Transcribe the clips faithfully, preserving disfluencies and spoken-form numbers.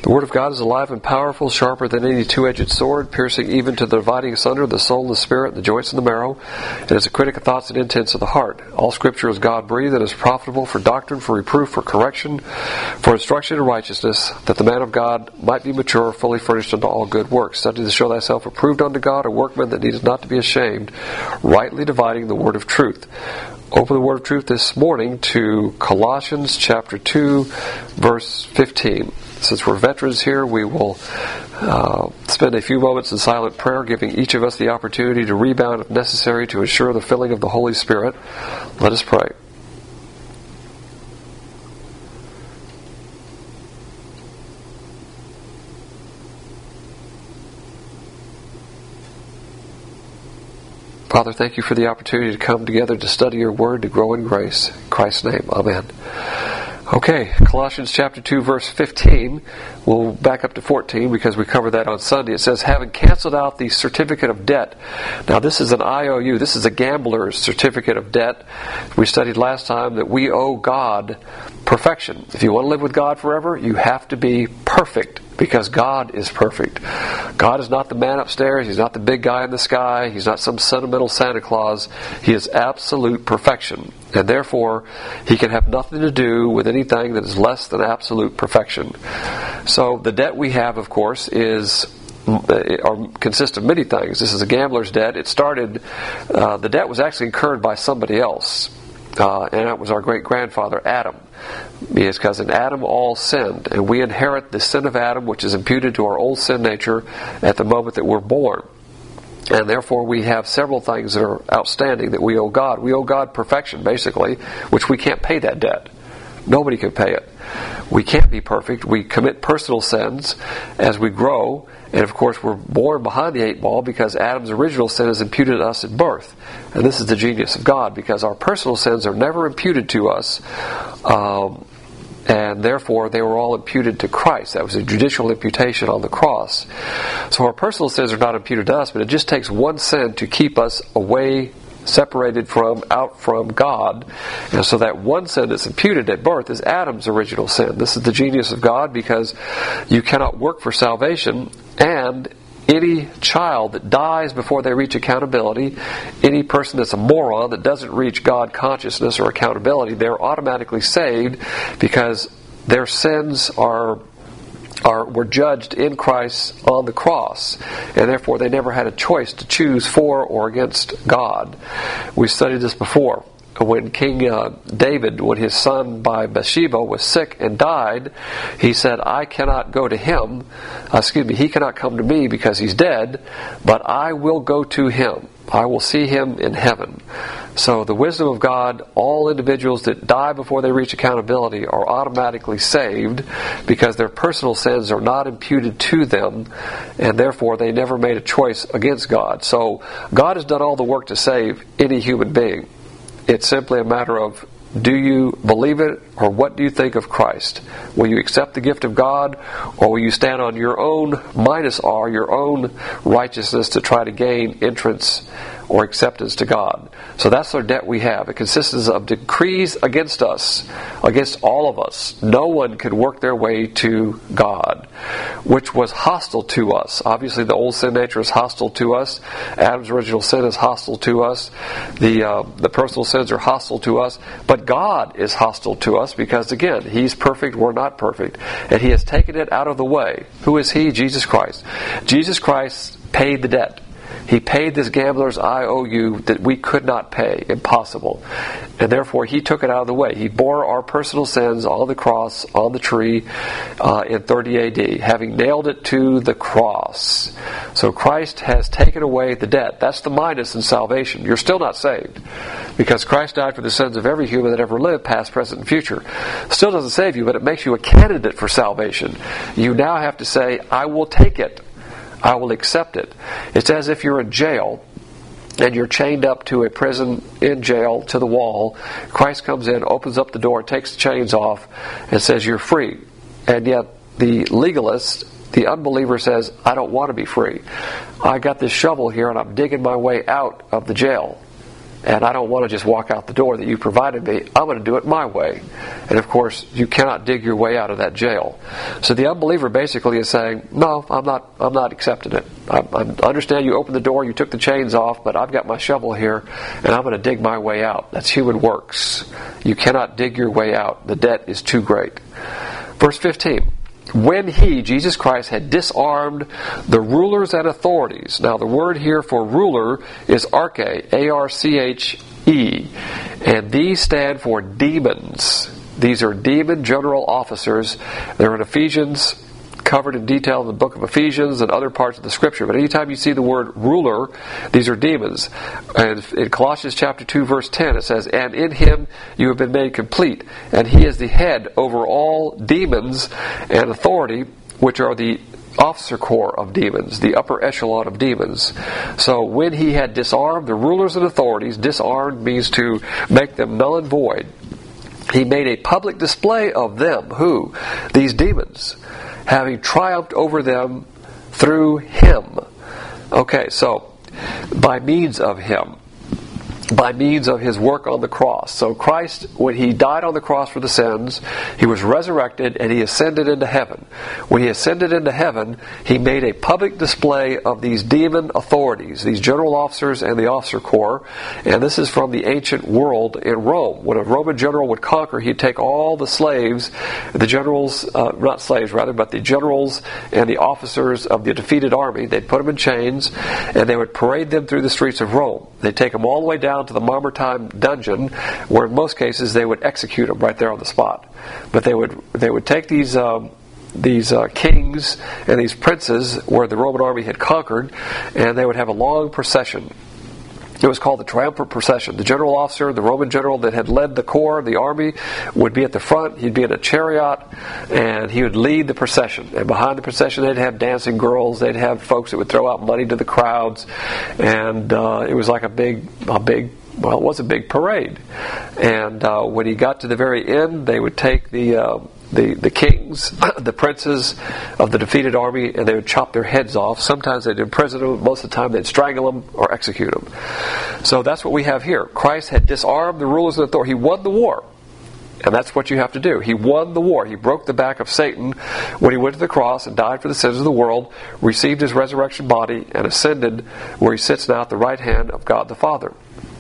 The Word of God is alive and powerful, sharper than any two-edged sword, piercing even to the dividing asunder the soul and the spirit, the joints and the marrow, and is a critic of thoughts and intents of the heart. All Scripture is God-breathed and is profitable for doctrine, for reproof, for correction, for instruction in righteousness, that the man of God might be mature, fully furnished unto all good works. Study to show thyself approved unto God, a workman that needeth not to be ashamed, rightly dividing the word of truth. Open the word of truth this morning to Colossians chapter two, verse fifteen. Since we're veterans here, we will uh, spend a few moments in silent prayer, giving each of us the opportunity to rebound if necessary to ensure the filling of the Holy Spirit. Let us pray. Father, thank you for the opportunity to come together to study your word, to grow in grace. In Christ's name, amen. Okay, Colossians chapter two, verse fifteen. We'll back up to fourteen because we covered that on Sunday. It says, having canceled out the certificate of debt. Now this is an I O U. This is a gambler's certificate of debt. We studied last time that we owe God perfection. If you want to live with God forever, you have to be perfect, because God is perfect. God is not the man upstairs. He's not the big guy in the sky. He's not some sentimental Santa Claus. He is absolute perfection. And therefore, He can have nothing to do with anything that is less than absolute perfection. So the debt we have, of course, is or consists of many things. This is a gambler's debt. It started, uh, the debt was actually incurred by somebody else. Uh, and it was our great-grandfather Adam. His cousin Adam all sinned, and we inherit the sin of Adam, which is imputed to our old sin nature at the moment that we're born. And therefore we have several things that are outstanding that we owe God. We owe God perfection, basically, which we can't pay that debt. Nobody can pay it. We can't be perfect. We commit personal sins as we grow. And of course, we're born behind the eight ball because Adam's original sin is imputed to us at birth. And this is the genius of God, because our personal sins are never imputed to us. Um, and therefore, they were all imputed to Christ. That was a judicial imputation on the cross. So our personal sins are not imputed to us, but it just takes one sin to keep us away, separated from, out from God. And so that one sin that's imputed at birth is Adam's original sin. This is the genius of God, because you cannot work for salvation, and any child that dies before they reach accountability, any person that's a moron that doesn't reach God consciousness or accountability, they're automatically saved because their sins are Are, were judged in Christ on the cross, and therefore they never had a choice to choose for or against God. We studied this before. When King uh, David, when his son by Bathsheba was sick and died, he said, I cannot go to him, uh, excuse me, he cannot come to me because he's dead, but I will go to him. I will see him in heaven. So the wisdom of God, all individuals that die before they reach accountability are automatically saved because their personal sins are not imputed to them, and therefore they never made a choice against God. So God has done all the work to save any human being. It's simply a matter of, do you believe it, or what do you think of Christ? Will you accept the gift of God, or will you stand on your own minus R, your own righteousness to try to gain entrance or acceptance to God? So that's our debt we have. It consists of decrees against us, against all of us. No one could work their way to God, which was hostile to us. Obviously, the old sin nature is hostile to us. Adam's original sin is hostile to us. The uh, the personal sins are hostile to us. But God is hostile to us because, again, He's perfect, we're not perfect. And He has taken it out of the way. Who is He? Jesus Christ. Jesus Christ paid the debt. He paid this gambler's I O U that we could not pay. Impossible. And therefore, He took it out of the way. He bore our personal sins on the cross, on the tree, uh, in thirty A D, having nailed it to the cross. So Christ has taken away the debt. That's the minus in salvation. You're still not saved, because Christ died for the sins of every human that ever lived, past, present, and future. Still doesn't save you, but it makes you a candidate for salvation. You now have to say, I will take it. I will accept it. It's as if you're in jail and you're chained up to a prison in jail to the wall. Christ comes in, opens up the door, takes the chains off, and says you're free. And yet the legalist, the unbeliever, says, I don't want to be free. I got this shovel here and I'm digging my way out of the jail. and I don't want to just walk out the door that you provided me. I'm going to do it my way. And of course, you cannot dig your way out of that jail. So the unbeliever basically is saying, no, I'm not I'm not accepting it. I, I understand you opened the door, you took the chains off, but I've got my shovel here, and I'm going to dig my way out. That's human works. You cannot dig your way out. The debt is too great. Verse fifteen. When he, Jesus Christ, had disarmed the rulers and authorities. Now the word here for ruler is arche, A R C H E. And these stand for demons. These are demon general officers. They're in Ephesians, covered in detail in the book of Ephesians and other parts of the Scripture. But anytime you see the word ruler, these are demons. And in Colossians chapter two, verse ten, it says, "And in him you have been made complete, and he is the head over all demons and authority, which are the officer corps of demons, the upper echelon of demons." So when he had disarmed the rulers and authorities, disarmed means to make them null and void. He made a public display of them. Who? These demons. Having triumphed over them through him. Okay, so by means of him. By means of his work on the cross. So Christ, when he died on the cross for the sins, he was resurrected and he ascended into heaven. When he ascended into heaven, he made a public display of these demon authorities, these general officers and the officer corps. And this is from the ancient world in Rome. When a Roman general would conquer, he'd take all the slaves, the generals, uh, not slaves rather, but the generals and the officers of the defeated army. They'd put them in chains and they would parade them through the streets of Rome. They'd take them all the way down to the Mamertine dungeon, where in most cases they would execute them right there on the spot. But they would they would take these um, these uh, kings and these princes where the Roman army had conquered, and they would have a long procession. It was called the triumphant procession. The general officer, the Roman general that had led the corps, the army, would be at the front. He'd be in a chariot, and he would lead the procession. And behind the procession, they'd have dancing girls. They'd have folks that would throw out money to the crowds. And uh, it was like a big, a big, well, it was a big parade. And uh, when he got to the very end, they would take the... Uh, The, the kings, the princes of the defeated army, and they would chop their heads off. Sometimes they'd imprison them. Most of the time they'd strangle them or execute them. So that's what we have here. Christ had disarmed the rulers and authority. He won the war. And that's what you have to do. He won the war. He broke the back of Satan when he went to the cross and died for the sins of the world, received his resurrection body, and ascended where he sits now at the right hand of God the Father.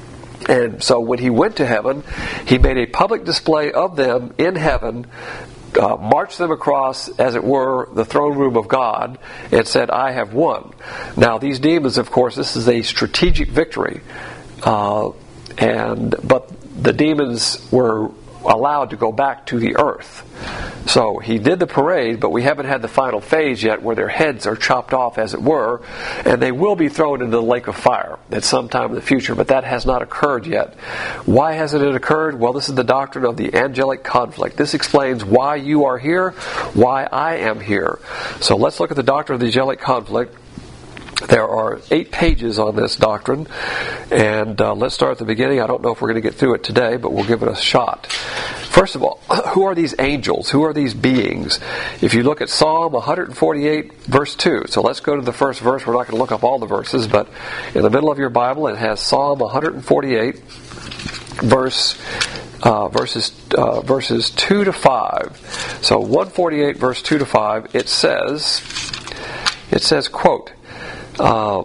And so when he went to heaven, he made a public display of them in heaven, Uh, marched them across, as it were, the throne room of God, and said, "I have won." Now, these demons, of course, this is a strategic victory, uh, and but the demons were allowed to go back to the earth. So he did the parade, but we haven't had the final phase yet where their heads are chopped off, as it were, and they will be thrown into the lake of fire at some time in the future, but that has not occurred yet. Why hasn't it occurred? Well, this is the doctrine of the angelic conflict. This explains why you are here, why I am here. So let's look at the doctrine of the angelic conflict. There are eight pages on this doctrine, and uh, let's start at the beginning. I don't know if we're going to get through it today, but we'll give it a shot. First of all, who are these angels? Who are these beings? If you look at Psalm one forty-eight, verse two, so let's go to the first verse. We're not going to look up all the verses, but in the middle of your Bible it has Psalm one forty-eight, verse uh, verses uh, verses two to five. So one forty-eight, verse two to five, it says, it says, quote, Uh,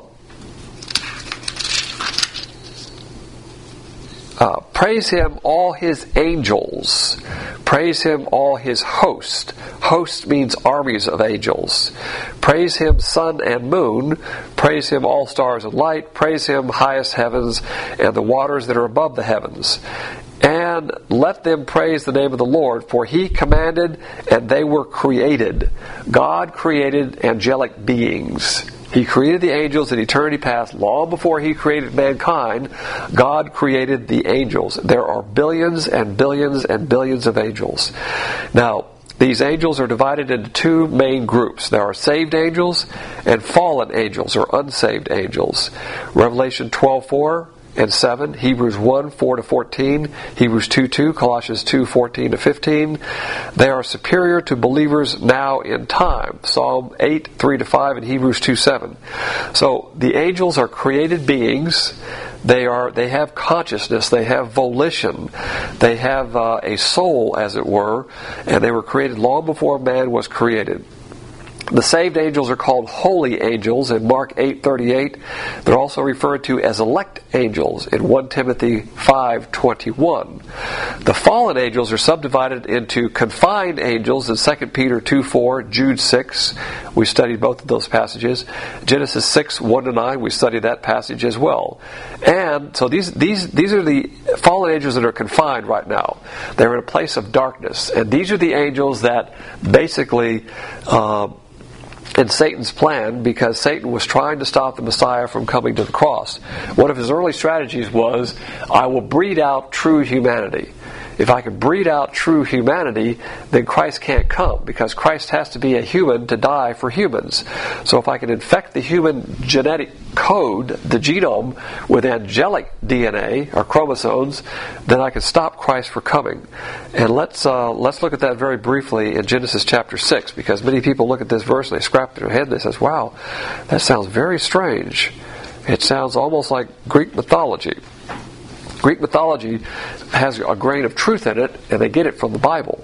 uh, praise him, all his angels. Praise him, all his host. Host means armies of angels. Praise him, sun and moon. Praise him, all stars and light. Praise him, highest heavens, and the waters that are above the heavens. And let them praise the name of the Lord, for he commanded, and they were created. God created angelic beings. He created the angels in eternity past. Long before he created mankind, God created the angels. There are billions and billions and billions of angels. Now, these angels are divided into two main groups. There are saved angels and fallen angels, or unsaved angels. Revelation twelve four and seven, Hebrews one four to fourteen, Hebrews two two, Colossians two fourteen to fifteen. They are superior to believers now in time. Psalm eight three to five and Hebrews two seven. So the angels are created beings. They are. They have consciousness. They have volition. They have uh, a soul, as it were, and they were created long before man was created. The saved angels are called holy angels in Mark eight thirty-eight. They're also referred to as elect angels in First Timothy five twenty-one. The fallen angels are subdivided into confined angels in Second Peter two four, Jude six. We studied both of those passages. Genesis six one to nine, we studied that passage as well. And so these these these are the fallen angels that are confined right now. They're in a place of darkness. And these are the angels that basically uh, in Satan's plan, because Satan was trying to stop the Messiah from coming to the cross. One of his early strategies was, I will breed out true humanity. If I can breed out true humanity, then Christ can't come, because Christ has to be a human to die for humans. So if I can infect the human genetic code, the genome, with angelic D N A or chromosomes, then I can stop Christ from coming. And let's uh, let's look at that very briefly in Genesis chapter six, because many people look at this verse and they scratch their head and they say, "Wow, that sounds very strange. It sounds almost like Greek mythology." Greek mythology has a grain of truth in it, and they get it from the Bible.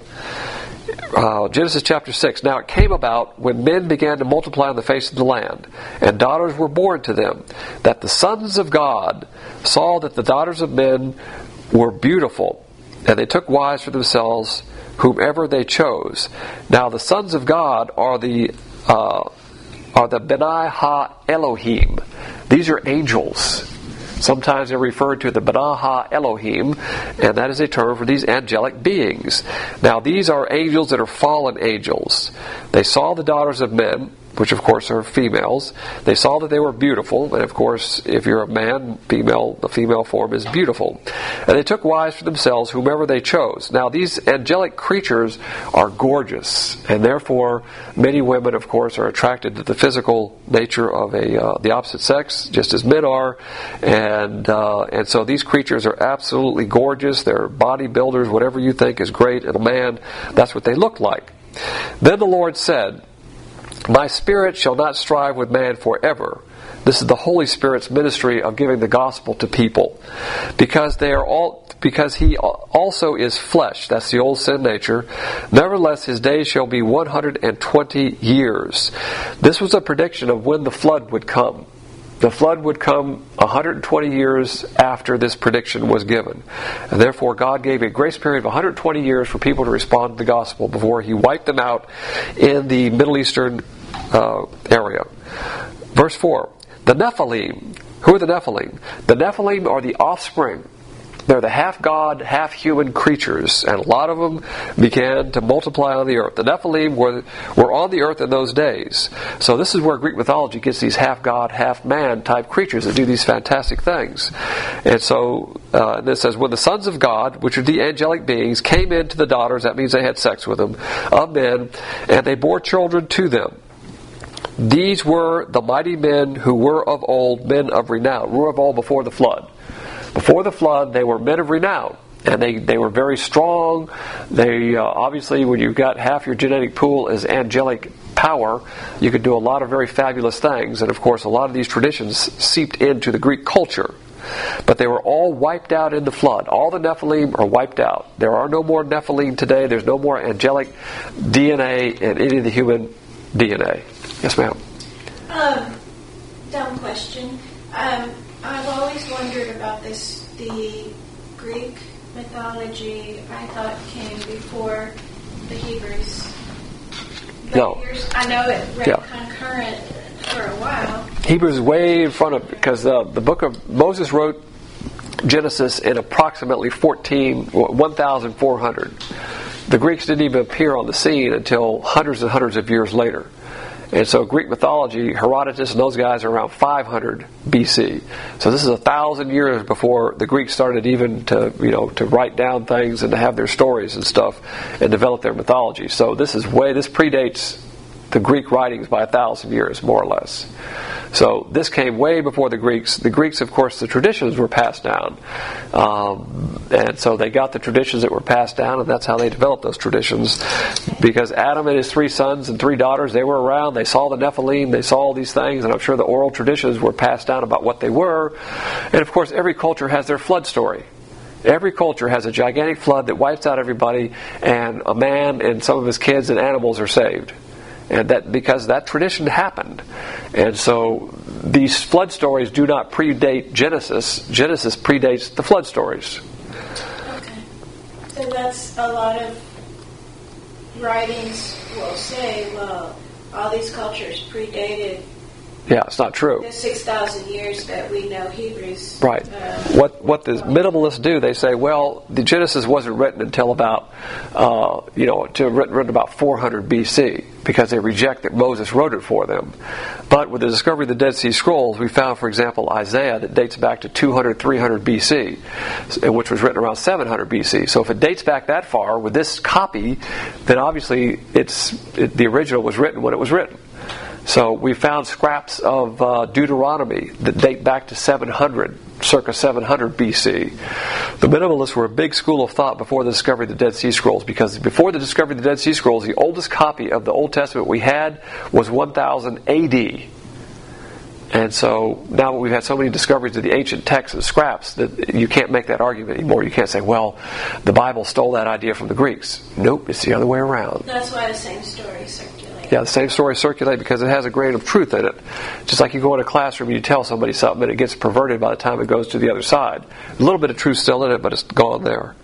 Uh, Genesis chapter six. Now it came about, when men began to multiply on the face of the land, and daughters were born to them, that the sons of God saw that the daughters of men were beautiful, and they took wives for themselves, whomever they chose. Now the sons of God are the uh, are the Benai Ha Elohim. These are angels. Sometimes they're referred to the Benai Ha Elohim, and that is a term for these angelic beings. Now these are angels that are fallen angels. They saw the daughters of men, which of course are females. They saw that they were beautiful, and of course if you're a man, female, the female form is beautiful. And they took wives for themselves, whomever they chose. Now these angelic creatures are gorgeous, and therefore many women of course are attracted to the physical nature of a uh, the opposite sex, just as men are. And uh, and so these creatures are absolutely gorgeous. They're bodybuilders, whatever you think is great in a man, that's what they look like. Then the Lord said, My spirit shall not strive with man forever. This is the Holy Spirit's ministry of giving the gospel to people, because they are all because he also is flesh. That's the old sin nature. Nevertheless, his days shall be one hundred and twenty years. This was a prediction of when the flood would come. The flood would come one hundred twenty years after this prediction was given. And therefore God gave a grace period of one hundred twenty years for people to respond to the gospel before he wiped them out in the Middle Eastern uh, area. Verse four. The Nephilim. Who are the Nephilim? The Nephilim are the offspring. They're the half-god, half-human creatures, and a lot of them began to multiply on the earth. The Nephilim were, were on the earth in those days. So this is where Greek mythology gets these half-god, half-man type creatures that do these fantastic things. And so uh, this says, when the sons of God, which are the angelic beings, came into the daughters, that means they had sex with them, of men, and they bore children to them. These were the mighty men who were of old, men of renown, were of old before the flood. Before the flood, they were men of renown, and they, they were very strong. They uh, obviously, when you've got half your genetic pool as angelic power, you could do a lot of very fabulous things. And of course, a lot of these traditions seeped into the Greek culture. But they were all wiped out in the flood. All the Nephilim are wiped out. There are no more Nephilim today. There's no more angelic D N A in any of the human D N A. Yes, ma'am. Um, dumb question. Um, I've always wondered about this. The Greek mythology, I thought, came before the Hebrews. But No. I know it ran Yeah. concurrent for a while. Hebrews is way in front of, because uh, the book of Moses wrote Genesis in approximately fourteen, one thousand four hundred. The Greeks didn't even appear on the scene until hundreds and hundreds of years later. And so Greek mythology, Herodotus and those guys are around five hundred B C. So this is a thousand years before the Greeks started even to, you know, to write down things and to have their stories and stuff and develop their mythology. So this is way, this predates the Greek writings by a thousand years, more or less. So this came way before the Greeks. The Greeks, of course, the traditions were passed down. Um, and so they got the traditions that were passed down, and that's how they developed those traditions. Because Adam and his three sons and three daughters, they were around, they saw the Nephilim, they saw all these things, and I'm sure the oral traditions were passed down about what they were. And of course, every culture has their flood story. Every culture has a gigantic flood that wipes out everybody, and a man and some of his kids and animals are saved. And that because that tradition happened. And so these flood stories do not predate Genesis. Genesis predates the flood stories. Okay. So that's a lot of writings will say, well, all these cultures predated Yeah, it's not true. the six thousand years that we know Hebrews. Right. Uh, What what the minimalists do, they say, well, the Genesis wasn't written until about, uh, you know, to written, written about four hundred B C, because they reject that Moses wrote it for them. But with the discovery of the Dead Sea Scrolls, we found, for example, Isaiah that dates back to two hundred, three hundred B C, which was written around seven hundred B C. So if it dates back that far with this copy, then obviously it's it, the original was written when it was written. So we found scraps of uh, Deuteronomy that date back to seven hundred, circa seven hundred B C. The minimalists were a big school of thought before the discovery of the Dead Sea Scrolls, because before the discovery of the Dead Sea Scrolls, the oldest copy of the Old Testament we had was one thousand A D. And so now we've had so many discoveries of the ancient texts and scraps that you can't make that argument anymore. You can't say, well, the Bible stole that idea from the Greeks. Nope, it's the other way around. That's why the same story circulates. Yeah, the same story circulates because it has a grain of truth in it. Just like you go in a classroom and you tell somebody something and it gets perverted by the time it goes to the other side. A little bit of truth still in it, but it's gone there.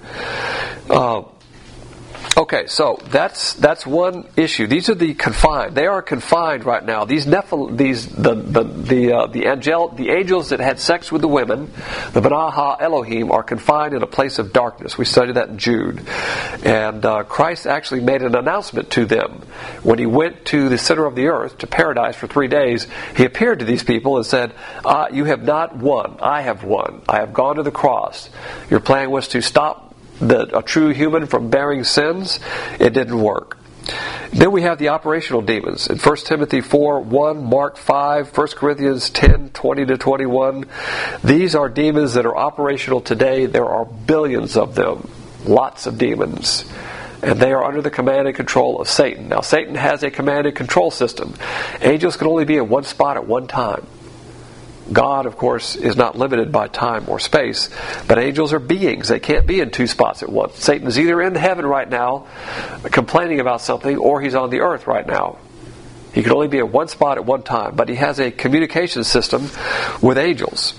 Uh, Okay, so that's that's one issue. These are the confined. They are confined right now. These Nephil, these the the the uh, the angel, the angels that had sex with the women, the Benah Elohim, are confined in a place of darkness. We studied that in Jude, and uh, Christ actually made an announcement to them when he went to the center of the earth, to paradise for three days. He appeared to these people and said, uh, "You have not won. I have won. I have gone to the cross. Your plan was to stop The, a true human from bearing sins. It didn't work." Then we have the operational demons. In First Timothy four one, Mark five, First Corinthians ten twenty to twenty-one. These are demons that are operational today. There are billions of them. Lots of demons. And they are under the command and control of Satan. Now, Satan has a command and control system. Angels can only be in one spot at one time. God, of course, is not limited by time or space, but angels are beings. They can't be in two spots at once. Satan is either in heaven right now, complaining about something, or he's on the earth right now. He can only be in one spot at one time, but he has a communication system with angels.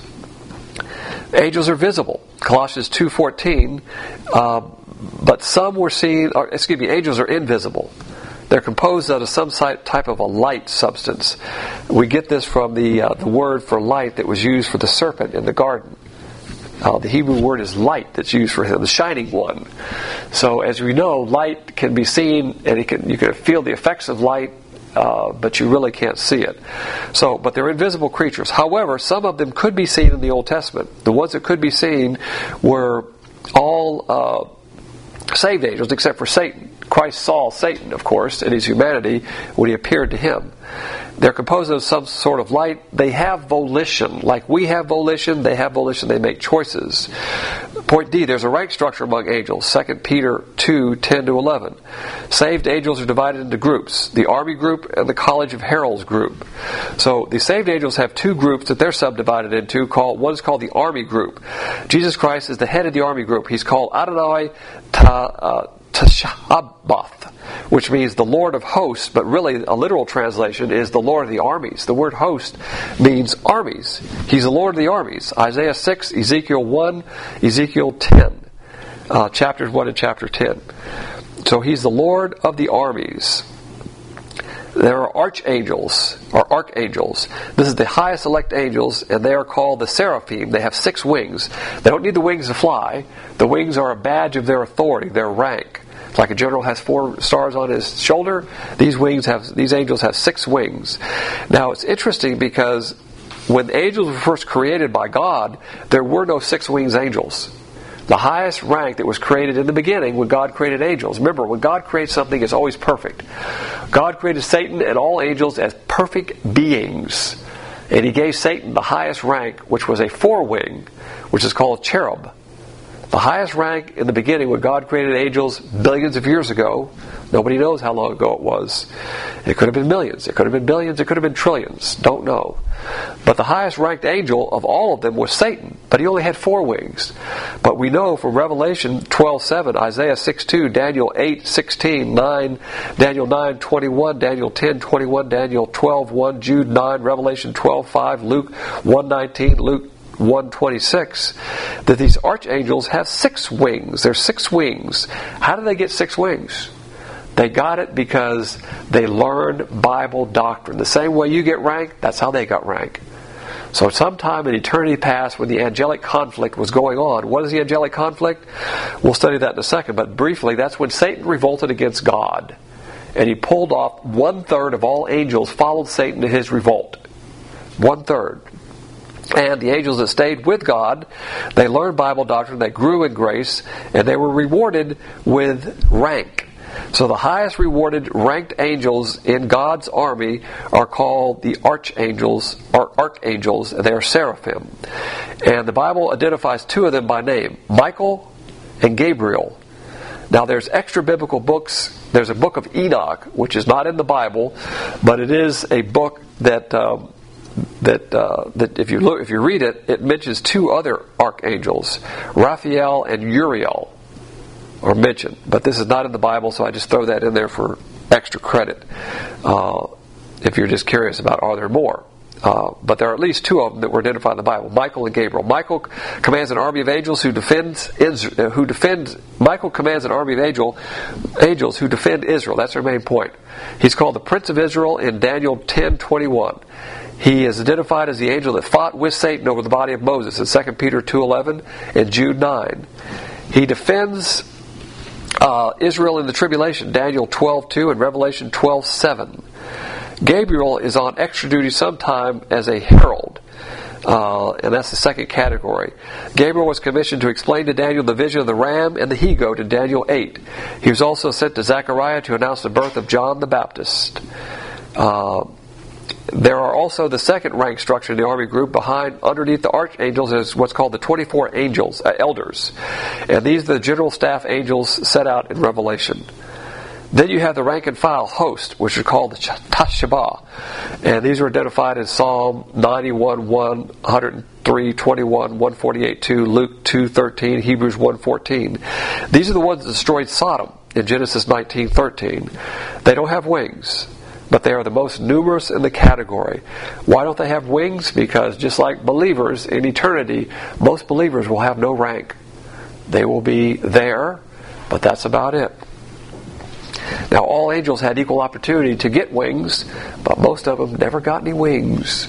Angels are visible. Colossians two fourteen, uh, but some were seen, or excuse me, angels are invisible. They're composed out of some type of a light substance. We get this from the uh, the word for light that was used for the serpent in the garden. Uh, the Hebrew word is light that's used for him, the shining one. So as we know, light can be seen, and it can, you can feel the effects of light, uh, but you really can't see it. So, but they're invisible creatures. However, some of them could be seen in the Old Testament. The ones that could be seen were all uh, saved angels, except for Satan. Christ saw Satan, of course, in his humanity when he appeared to him. They're composed of some sort of light. They have volition. Like we have volition, they have volition. They make choices. Point D, there's a rank structure among angels. Second Peter two ten to eleven. Saved angels are divided into groups. The army group and the college of heralds group. So the saved angels have two groups that they're subdivided into. Called One is called the army group. Jesus Christ is the head of the army group. He's called Adonai Ta... Uh, Tashabath, which means the Lord of hosts, but really a literal translation is the Lord of the armies. The word host means armies. He's the Lord of the armies. Isaiah six, Ezekiel one, Ezekiel ten. Uh, chapters one and chapter ten. So he's the Lord of the armies. There are archangels, or archangels. This is the highest elect angels, and they are called the seraphim. They have six wings. They don't need the wings to fly. The wings are a badge of their authority, their rank. Like a general has four stars on his shoulder, these wings have these angels have six wings. Now it's interesting because when angels were first created by God, there were no six wings angels. The highest rank that was created in the beginning when God created angels. Remember, when God creates something, it's always perfect. God created Satan and all angels as perfect beings. And he gave Satan the highest rank, which was a forewing, which is called cherub. The highest rank in the beginning when God created angels billions of years ago. Nobody knows how long ago it was. It could have been millions. It could have been billions. It could have been trillions. Don't know. But the highest ranked angel of all of them was Satan. But he only had four wings. But we know from Revelation twelve seven, Isaiah six two, Daniel eight sixteen, nine, Daniel nine twenty-one, Daniel ten twenty-one, Daniel twelve one, Jude nine, Revelation twelve five, Luke one nineteen, Luke one twenty-six, that these archangels have six wings. There's six wings. How do they get six wings? They got it because they learned Bible doctrine. The same way you get rank, that's how they got rank. So sometime in eternity past, when the angelic conflict was going on, what is the angelic conflict? We'll study that in a second, but briefly, that's when Satan revolted against God. And he pulled off one third of all angels followed Satan in his revolt. One third. And the angels that stayed with God, they learned Bible doctrine, they grew in grace, and they were rewarded with rank. So the highest rewarded ranked angels in God's army are called the archangels, or archangels. They are seraphim. And the Bible identifies two of them by name, Michael and Gabriel. Now there's extra biblical books. There's a book of Enoch, which is not in the Bible, but it is a book that um, that uh, that if you look, if you read it, it mentions two other archangels, Raphael and Uriel, are mentioned. But this is not in the Bible, so I just throw that in there for extra credit. Uh, if you're just curious about, are there more? Uh, but there are at least two of them that were identified in the Bible, Michael and Gabriel. Michael commands an army of angels who defends Israel, who defend. Michael commands an army of angel, angels who defend Israel. That's their main point. He's called the Prince of Israel in Daniel ten twenty-one. He is identified as the angel that fought with Satan over the body of Moses in Second Peter two eleven and Jude nine. He defends uh, Israel in the tribulation, Daniel twelve two and Revelation twelve seven. Gabriel is on extra duty sometime as a herald, uh, and that's the second category. Gabriel was commissioned to explain to Daniel the vision of the ram and the he-goat in Daniel eight. He was also sent to Zechariah to announce the birth of John the Baptist. Uh, There are also the second rank structure in the army group. Behind, underneath the archangels, is what's called the twenty-four angels, uh, elders. And these are the general staff angels set out in Revelation. Then you have the rank and file host, which are called the Tashbah. And these are identified in Psalm ninety-one one, one oh three twenty-one, one forty-eight two, Luke two thirteen, Hebrews one fourteen. These are the ones that destroyed Sodom in Genesis nineteen thirteen. They don't have wings, but they are the most numerous in the category. Why don't they have wings? Because just like believers in eternity, most believers will have no rank. They will be there, but that's about it. Now, all angels had equal opportunity to get wings, but most of them never got any wings.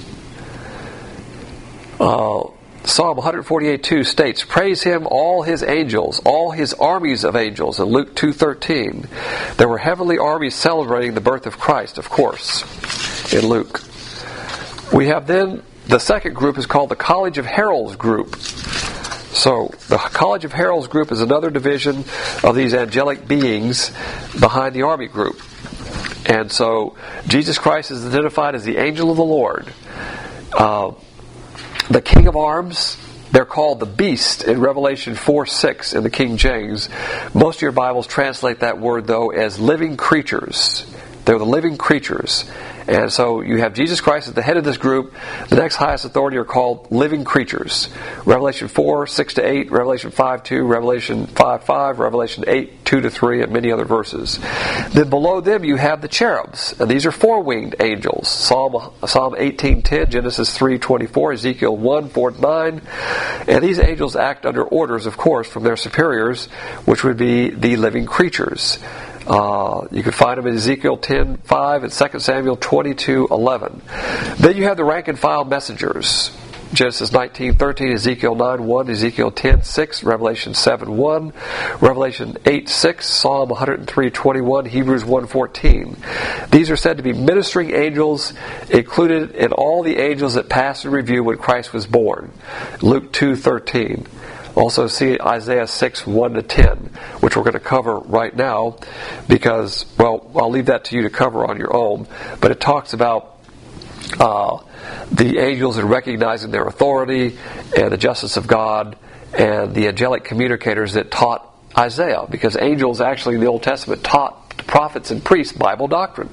Uh, Psalm one forty-eight two states, "Praise him, all his angels, all his armies of angels," in Luke two thirteen. There were heavenly armies celebrating the birth of Christ, of course, in Luke. We have then, the second group is called the College of Heralds group. So, the College of Heralds group is another division of these angelic beings behind the army group. And so, Jesus Christ is identified as the angel of the Lord. Uh, the King of Arms, they're called the Beast in Revelation four six in the King James. Most of your Bibles translate that word, though, as living creatures. They're the living creatures. And so you have Jesus Christ as the head of this group. The next highest authority are called living creatures. Revelation four, six to eight, Revelation five two, Revelation five five, Revelation eight, two to three, and many other verses. Then below them you have the cherubs. And these are four-winged angels. Psalm Psalm eighteen ten, Genesis three twenty-four, Ezekiel one four to nine. And these angels act under orders, of course, from their superiors, which would be the living creatures. Uh, you can find them in Ezekiel ten five and Second Samuel twenty-two eleven. Then you have the rank and file messengers. Genesis nineteen thirteen, Ezekiel nine one, Ezekiel ten six, Revelation seven one, Revelation eight six, Psalm one oh three twenty-one, Hebrews one fourteen. These are said to be ministering angels included in all the angels that passed in review when Christ was born. Luke two thirteen. Also see Isaiah six one to ten, which we're going to cover right now because, well, I'll leave that to you to cover on your own. But it talks about uh, the angels in recognizing their authority and the justice of God, and the angelic communicators that taught Isaiah, because angels actually in the Old Testament taught the prophets and priests Bible doctrine.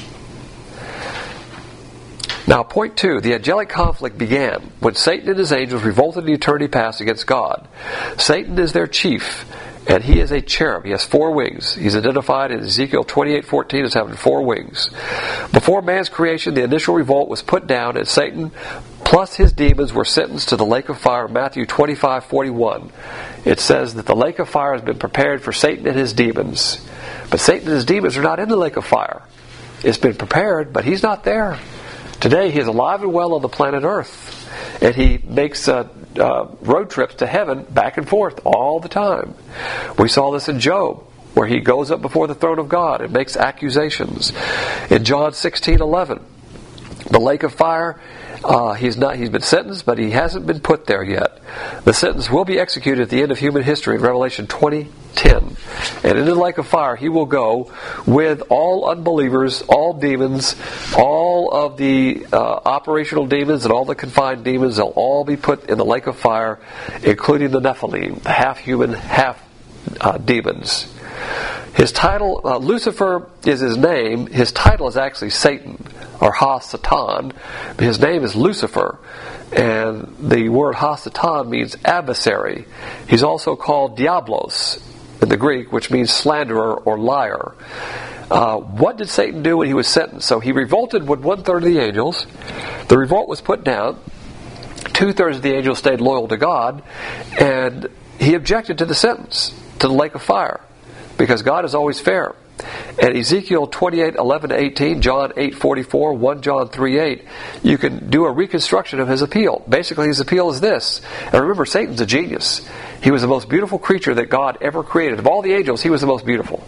Now, point two, the angelic conflict began when Satan and his angels revolted in eternity past against God. Satan is their chief, and he is a cherub. He has four wings. He's identified in Ezekiel twenty-eight fourteen as having four wings. Before man's creation, the initial revolt was put down, and Satan plus his demons were sentenced to the lake of fire. Matthew twenty-five forty-one. It says that the lake of fire has been prepared for Satan and his demons. But Satan and his demons are not in the lake of fire. It's been prepared, but he's not there. Today he is alive and well on the planet Earth, and he makes uh, uh, road trips to heaven back and forth all the time. We saw this in Job, where he goes up before the throne of God and makes accusations. In John sixteen eleven, the lake of fire, uh, he's not he's been sentenced, but he hasn't been put there yet. The sentence will be executed at the end of human history in Revelation twenty ten. And in the lake of fire he will go with all unbelievers, all demons, all of the uh, operational demons and all the confined demons. They'll all be put in the lake of fire, including the Nephilim, the half human, half uh, demons. His title, uh, Lucifer is his name. His title is actually Satan, or Ha-Satan. His name is Lucifer, and the word Ha-Satan means adversary. He's also called Diablos in the Greek, which means slanderer or liar. Uh, what did Satan do when he was sentenced? So he revolted with one-third of the angels. The revolt was put down. Two-thirds of the angels stayed loyal to God, and he objected to the sentence, to the lake of fire, because God is always fair. And Ezekiel twenty-eight eleven to eighteen, John eight forty-four, First John three eight, you can do a reconstruction of his appeal. Basically, his appeal is this. And remember, Satan's a genius. He was the most beautiful creature that God ever created. Of all the angels, he was the most beautiful.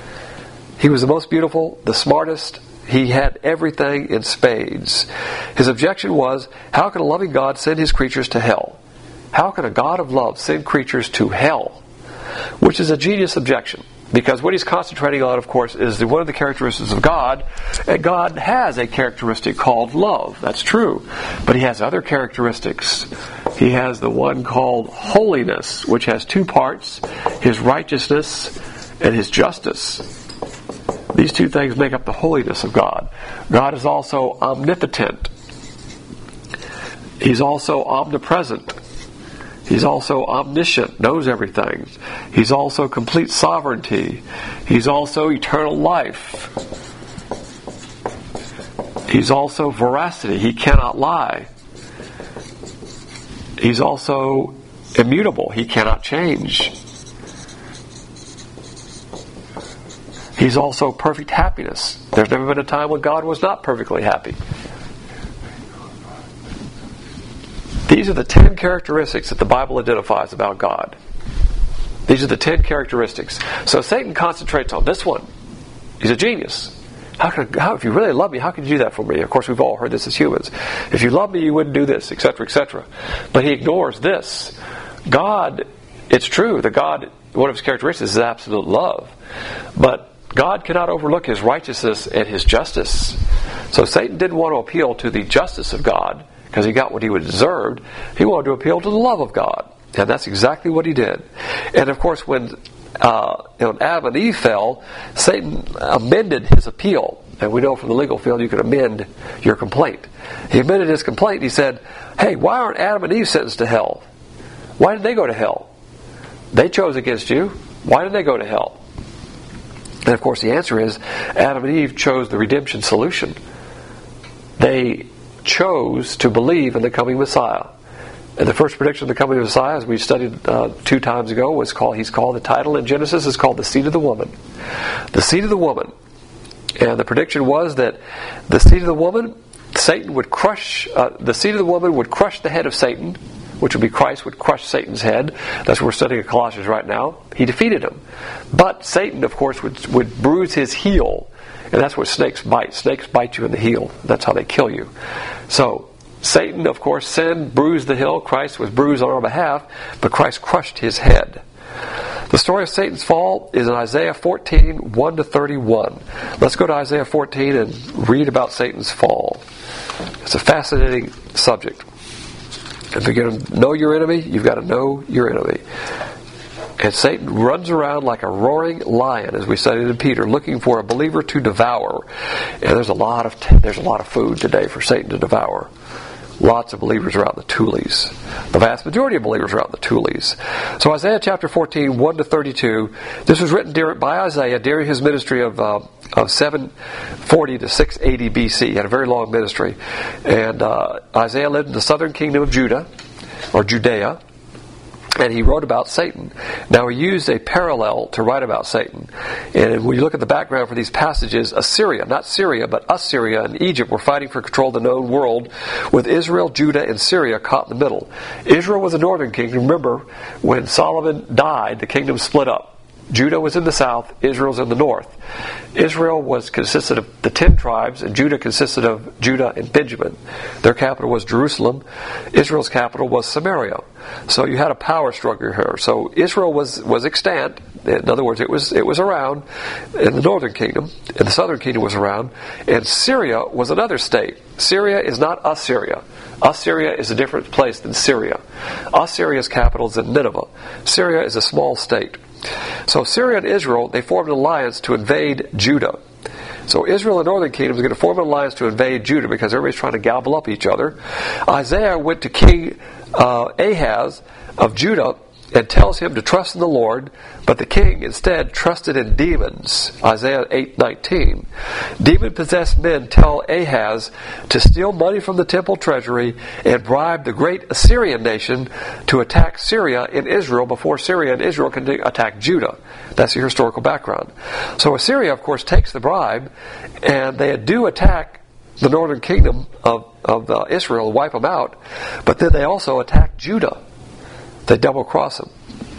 He was the most beautiful, the smartest. He had everything in spades. His objection was, how can a loving God send his creatures to hell? How can a God of love send creatures to hell? Which is a genius objection. Because what he's concentrating on, of course, is the, one of the characteristics of God. And God has a characteristic called love. That's true. But he has other characteristics. He has the one called holiness, which has two parts, his righteousness and his justice. These two things make up the holiness of God. God is also omnipotent. He's also omnipresent. He's also omniscient, knows everything. He's also complete sovereignty. He's also eternal life. He's also veracity. He cannot lie. He's also immutable. He cannot change. He's also perfect happiness. There's never been a time when God was not perfectly happy. These are the ten characteristics that the Bible identifies about God. These are the ten characteristics. So Satan concentrates on this one. He's a genius. How can, how, if you really love me, how can you do that for me? Of course, we've all heard this as humans. If you love me, you wouldn't do this, et cetera, et cetera. But he ignores this. God, it's true, that God, one of his characteristics is absolute love. But God cannot overlook his righteousness and his justice. So Satan didn't want to appeal to the justice of God, because he got what he would deserved. He wanted to appeal to the love of God. And that's exactly what he did. And of course, when uh, you know, Adam and Eve fell, Satan amended his appeal. And we know from the legal field you can amend your complaint. He amended his complaint. He said, hey, why aren't Adam and Eve sentenced to hell? Why did they go to hell? They chose against you. Why did they go to hell? And of course the answer is, Adam and Eve chose the redemption solution. They chose to believe in the coming Messiah. And the first prediction of the coming Messiah, as we studied uh, two times ago, was called, he's called, the title in Genesis is called the seed of the woman. The seed of the woman. And the prediction was that the seed of the woman, Satan would crush, uh, the seed of the woman would crush the head of Satan, which would be Christ, would crush Satan's head. That's what we're studying in Colossians right now. He defeated him. But Satan, of course, would, would bruise his heel. And that's what snakes bite. Snakes bite you in the heel. That's how they kill you. So, Satan, of course, sinned, bruised the heel. Christ was bruised on our behalf, but Christ crushed his head. The story of Satan's fall is in Isaiah fourteen, one to thirty-one. Let's go to Isaiah fourteen and read about Satan's fall. It's a fascinating subject. If you're going to know your enemy, you've got to know your enemy. And Satan runs around like a roaring lion, as we studied in Peter, looking for a believer to devour. And there's a lot of t- there's a lot of food today for Satan to devour. Lots of believers are out in the Tules. The vast majority of believers are out in the Tules. So Isaiah chapter fourteen, one to thirty-two. This was written during, by Isaiah during his ministry of uh, of seven forty to six eighty B C. He had a very long ministry. And uh, Isaiah lived in the southern kingdom of Judah, or Judea. And he wrote about Satan. Now he used a parallel to write about Satan. And when you look at the background for these passages, Assyria, not Syria, but Assyria and Egypt were fighting for control of the known world, with Israel, Judah, and Syria caught in the middle. Israel was the northern kingdom. Remember, when Solomon died, the kingdom split up. Judah was in the south, Israel's in the north. Israel was consisted of the ten tribes, and Judah consisted of Judah and Benjamin. Their capital was Jerusalem. Israel's capital was Samaria. So you had a power struggle here. So Israel was, was extant. In other words, it was it was around in the northern kingdom, and the southern kingdom was around. And Syria was another state. Syria is not Assyria. Assyria is a different place than Syria. Assyria's capital is in Nineveh. Syria is a small state. So Syria and Israel, they formed an alliance to invade Judah. So Israel and Northern Kingdom is going to form an alliance to invade Judah because everybody's trying to gobble up each other. Isaiah went to King uh, Ahaz of Judah and tells him to trust in the Lord, but the king instead trusted in demons. Isaiah eight nineteen. Demon-possessed men tell Ahaz to steal money from the temple treasury and bribe the great Assyrian nation to attack Syria and Israel before Syria and Israel can attack Judah. That's your historical background. So Assyria, of course, takes the bribe, and they do attack the northern kingdom of, of uh, Israel, wipe them out, but then they also attack Judah. They double-cross him.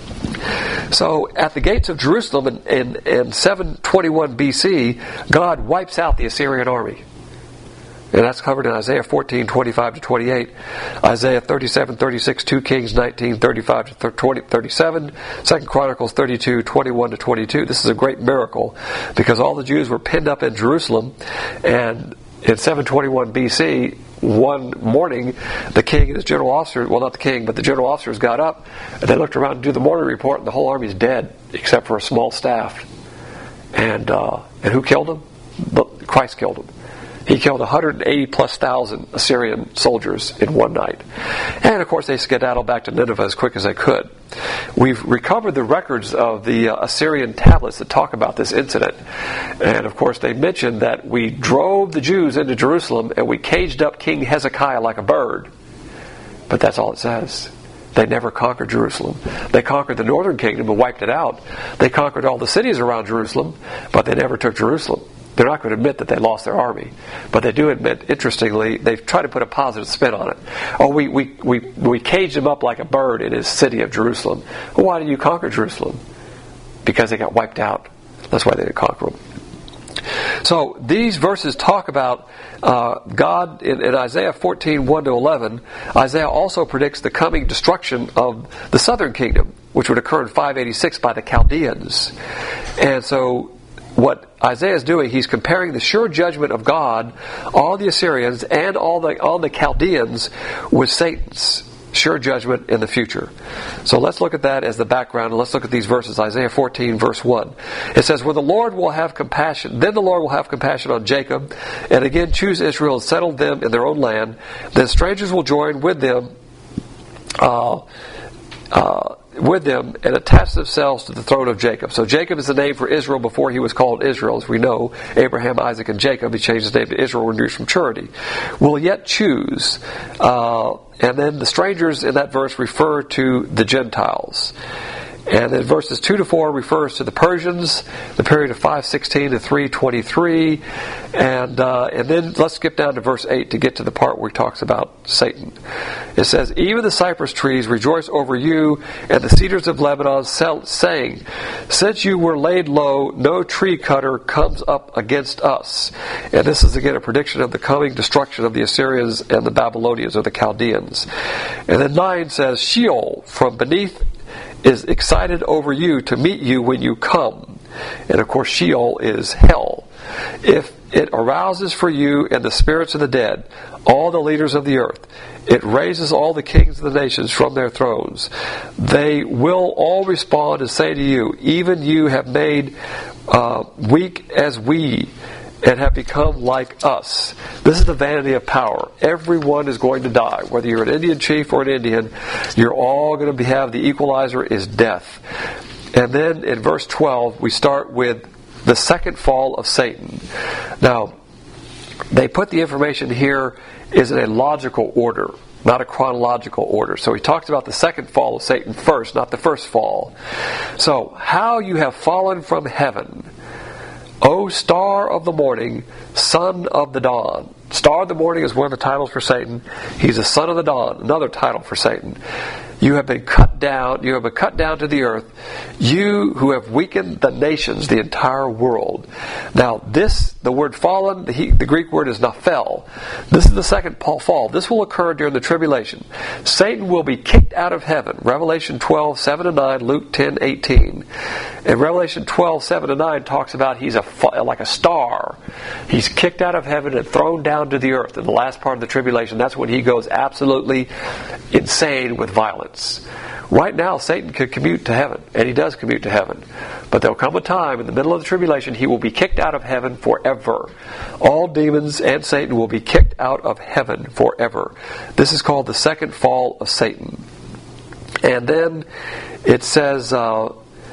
So at the gates of Jerusalem in, in, in seven twenty-one B C, God wipes out the Assyrian army. And that's covered in Isaiah fourteen, twenty-five to twenty-eight, Isaiah thirty-seven, thirty-six, two Kings nineteen, thirty-five to thirty-seven, Second Chronicles thirty-two, twenty-one to twenty-two. This is a great miracle because all the Jews were pinned up in Jerusalem, and in seven twenty-one B C, one morning, the king and his general officers, well, not the king, but the general officers got up, and they looked around to do the morning report, and the whole army's dead, except for a small staff. And uh, and who killed them? Christ killed them. He killed one hundred eighty plus thousand Assyrian soldiers in one night. And of course they skedaddled back to Nineveh as quick as they could. We've recovered the records of the uh, Assyrian tablets that talk about this incident. And of course they mention that we drove the Jews into Jerusalem and we caged up King Hezekiah like a bird. But that's all it says. They never conquered Jerusalem. They conquered the northern kingdom and wiped it out. They conquered all the cities around Jerusalem, but they never took Jerusalem. They're not going to admit that they lost their army. But they do admit, interestingly, they've tried to put a positive spin on it. Oh, we we, we, we caged him up like a bird in his city of Jerusalem. Well, why did you conquer Jerusalem? Because they got wiped out. That's why they didn't conquer them. So these verses talk about uh, God in, in Isaiah fourteen, one to eleven. Isaiah also predicts the coming destruction of the southern kingdom, which would occur in five eighty-six by the Chaldeans. And so what Isaiah is doing, he's comparing the sure judgment of God, all the Assyrians and all the all the Chaldeans, with Satan's sure judgment in the future. So let's look at that as the background, and let's look at these verses. Isaiah fourteen, verse one. It says, "When the Lord will have compassion, then the Lord will have compassion on Jacob, and again choose Israel and settle them in their own land. Then strangers will join with them, uh, uh, with them and attach themselves to the throne of Jacob." So Jacob is the name for Israel before he was called Israel. As we know, Abraham, Isaac, and Jacob, he changed his name to Israel when he reached maturity. Will yet choose. Uh, and then the strangers in that verse refer to the Gentiles. And then verses two to four refers to the Persians, the period of five sixteen to three twenty-three. And uh, and then let's skip down to verse eight to get to the part where he talks about Satan. It says, "Even the cypress trees rejoice over you, and the cedars of Lebanon, saying, since you were laid low, no tree cutter comes up against us." And this is again a prediction of the coming destruction of the Assyrians and the Babylonians, or the Chaldeans. And then nine says, "Sheol from beneath is excited over you to meet you when you come." And of course Sheol is hell. If It arouses for you and the spirits of the dead, all the leaders of the earth. It raises all the kings of the nations from their thrones. They will all respond and say to you, even you have made uh, weak as we, and have become like us. This is the vanity of power. Everyone is going to die. Whether you're an Indian chief or an Indian, you're all going to have the equalizer is death. And then in verse twelve, we start with the second fall of Satan. Now, they put the information here is in a logical order, not a chronological order. So he talks about the second fall of Satan first, not the first fall. So, how you have fallen from heaven, O star of the morning, son of the dawn. Star of the morning is one of the titles for Satan. He's the son of the dawn, another title for Satan. You have been cut down, you have been cut down to the earth, you who have weakened the nations, the entire world. Now this, the word fallen, the, the Greek word is naphel. This is the second fall. This will occur during the tribulation. Satan will be kicked out of heaven. Revelation twelve, seven to nine, Luke ten, eighteen. And Revelation twelve, seven to nine talks about he's a like a star. He's kicked out of heaven and thrown down to the earth in the last part of the tribulation. That's when he goes absolutely insane with violence. Right now, Satan could commute to heaven, and he does commute to heaven. But there'll come a time in the middle of the tribulation he will be kicked out of heaven forever. All demons and Satan will be kicked out of heaven forever. This is called the second fall of Satan. And then it says uh,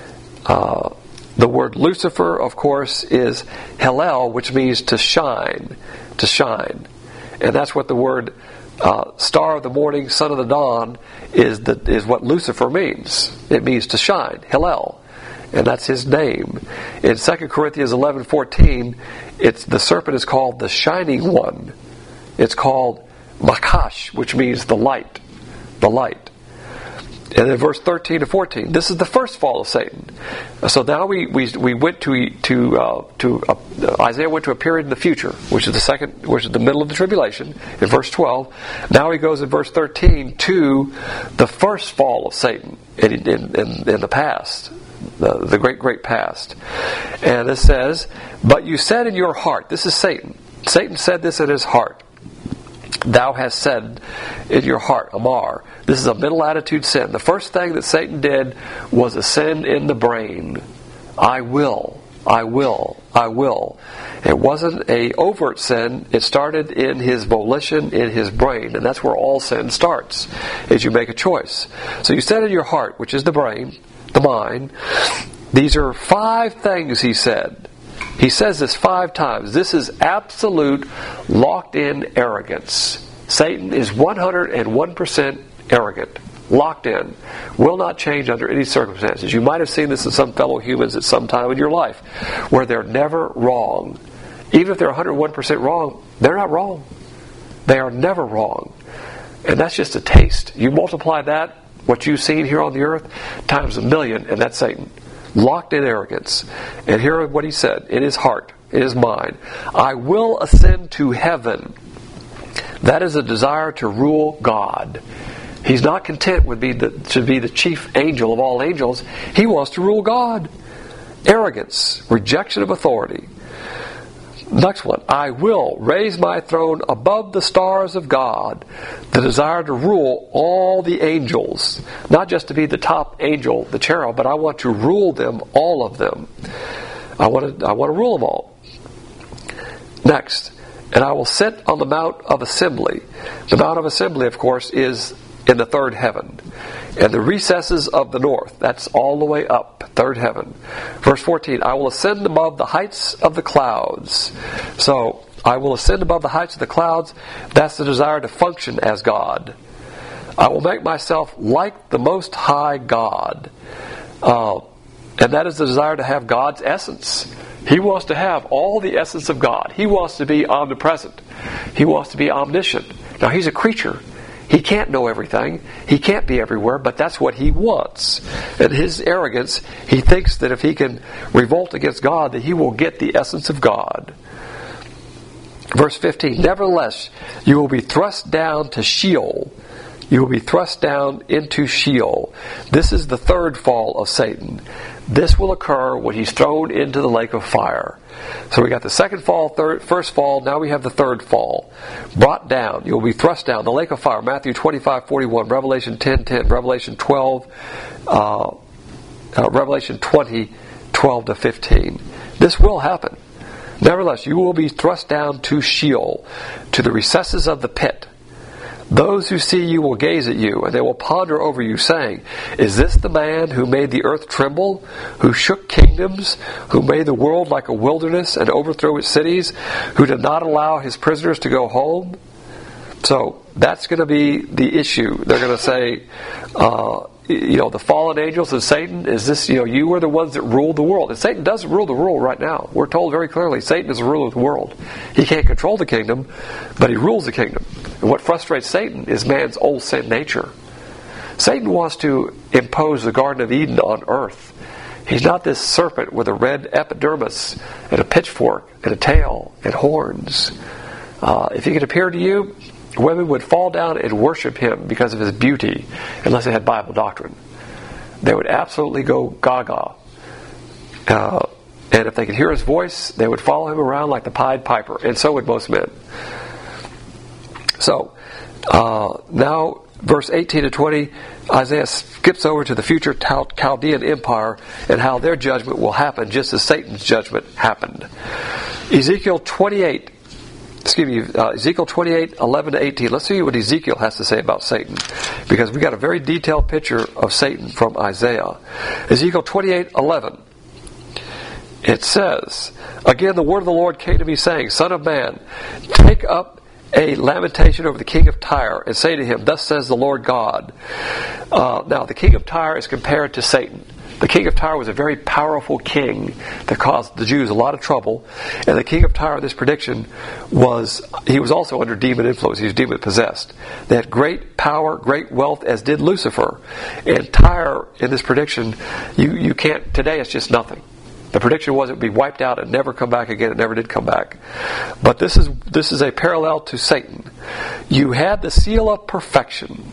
uh, the word Lucifer, of course, is Hillel, which means to shine, to shine. And that's what the word Uh, star of the morning, son of the dawn is the is what Lucifer means. It means to shine, Hillel, and that's his name. In Second Corinthians eleven fourteen, it's the serpent is called the shining one. It's called Makash, which means the light, the light. And in verse thirteen to fourteen, this is the first fall of Satan. So now we we, we went to to uh, to uh, Isaiah went to a period in the future, which is the second, which is the middle of the tribulation, in verse twelve. Now he goes in verse thirteen to the first fall of Satan in in, in, in the past, the, the great great past. And it says, "But you said in your heart," this is Satan. Satan said this in his heart. Thou hast said in your heart, Amar. This is a middle attitude sin. The first thing that Satan did was a sin in the brain. I will, I will, I will. It wasn't a overt sin. It started in his volition, in his brain. And that's where all sin starts, is you make a choice. So you said in your heart, which is the brain, the mind, these are five things, he said. He says this five times. This is absolute locked-in arrogance. Satan is one hundred one percent arrogant, locked in, will not change under any circumstances. You might have seen this in some fellow humans at some time in your life, where they're never wrong. Even if they're one hundred one percent wrong, they're not wrong. They are never wrong. And that's just a taste. You multiply that, what you've seen here on the earth, times a million, and that's Satan. Locked in arrogance. And here what he said in his heart, in his mind. I will ascend to heaven. That is a desire to rule God. He's not content with being the, to be the chief angel of all angels. He wants to rule God. Arrogance. Rejection of authority. Next one. I will raise my throne above the stars of God. The desire to rule all the angels. Not just to be the top angel, the cherub, but I want to rule them, all of them. I want to, I want to rule them all. Next. And I will sit on the Mount of Assembly. The Mount of Assembly, of course, is in the third heaven. And the recesses of the north, that's all the way up, third heaven. Verse fourteen, I will ascend above the heights of the clouds. So, I will ascend above the heights of the clouds. That's the desire to function as God. I will make myself like the Most High God. Uh, and that is the desire to have God's essence. He wants to have all the essence of God. He wants to be omnipresent. He wants to be omniscient. Now, he's a creature. He can't know everything. He can't be everywhere, but that's what he wants. And his arrogance, he thinks that if he can revolt against God, that he will get the essence of God. Verse fifteen, nevertheless, you will be thrust down to Sheol. You will be thrust down into Sheol. This is the third fall of Satan. This will occur when he's thrown into the lake of fire. So we got the second fall, third, first fall, now we have the third fall. Brought down, you'll be thrust down. The lake of fire, Matthew twenty-five forty-one, Revelation ten ten, Revelation twelve, uh, uh, Revelation twenty, twelve to fifteen. This will happen. Nevertheless, you will be thrust down to Sheol, to the recesses of the pit. Those who see you will gaze at you, and they will ponder over you, saying, Is this the man who made the earth tremble, who shook kingdoms, who made the world like a wilderness and overthrew its cities, who did not allow his prisoners to go home? So that's going to be the issue. They're going to say, uh, you know, the fallen angels and Satan, is this, you know, you were the ones that ruled the world. And Satan doesn't rule the world right now. We're told very clearly, Satan is the ruler of the world. He can't control the kingdom, but he rules the kingdom. And what frustrates Satan is man's old sin nature. Satan wants to impose the Garden of Eden on earth. He's not this serpent with a red epidermis and a pitchfork and a tail and horns. Uh, if he could appear to you, women would fall down and worship him because of his beauty, unless they had Bible doctrine. They would absolutely go gaga. Uh, and if they could hear his voice, they would follow him around like the Pied Piper, and so would most men. So, uh, now, verse eighteen to twenty, Isaiah skips over to the future Chaldean Empire and how their judgment will happen just as Satan's judgment happened. Ezekiel twenty-eight, excuse me, uh, Ezekiel twenty-eight, eleven to eighteen. Let's see what Ezekiel has to say about Satan, because we got a very detailed picture of Satan from Isaiah. Ezekiel twenty-eight, eleven. It says, Again the word of the Lord came to me, saying, Son of man, take up a lamentation over the king of Tyre, and say to him, Thus says the Lord God. Uh, now, the king of Tyre is compared to Satan. The king of Tyre was a very powerful king that caused the Jews a lot of trouble. And the king of Tyre, this prediction, was, he was also under demon influence. He was demon possessed. They had great power, great wealth, as did Lucifer. And Tyre, in this prediction, you, you can't, today it's just nothing. The prediction was it would be wiped out and never come back again. It never did come back. But this is this is a parallel to Satan. You had the seal of perfection.